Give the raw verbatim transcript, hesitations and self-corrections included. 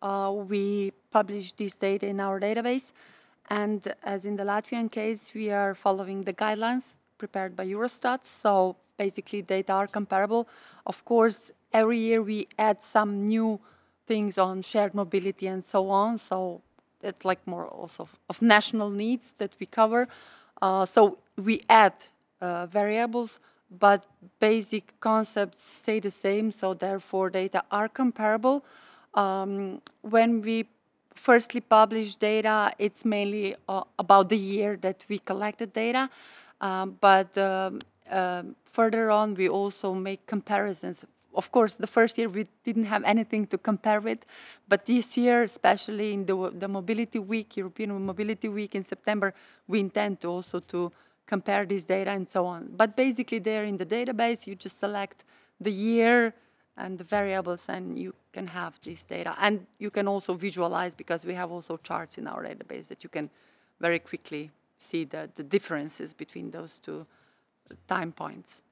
uh, we publish this data in our database. And as in the Latvian case, we are following the guidelines prepared by Eurostat. So basically, data are comparable. Of course, every year we add some new things on shared mobility and so on. So it's like more also of, of national needs that we cover. Uh, so we add uh, variables, but basic concepts stay the same. So therefore, data are comparable. Um, when we firstly publish data, it's mainly uh, about the year that we collected data. Um, but um, um further on, we also make comparisons. Of course, the first year we didn't have anything to compare with, but this year, especially in the, the Mobility Week, European Mobility Week in September, we intend to also to compare this data and so on. But basically, there in the database, you just select the year and the variables, and you can have this data. And you can also visualize, because we have also charts in our database that you can very quickly see the, the differences between those two time points.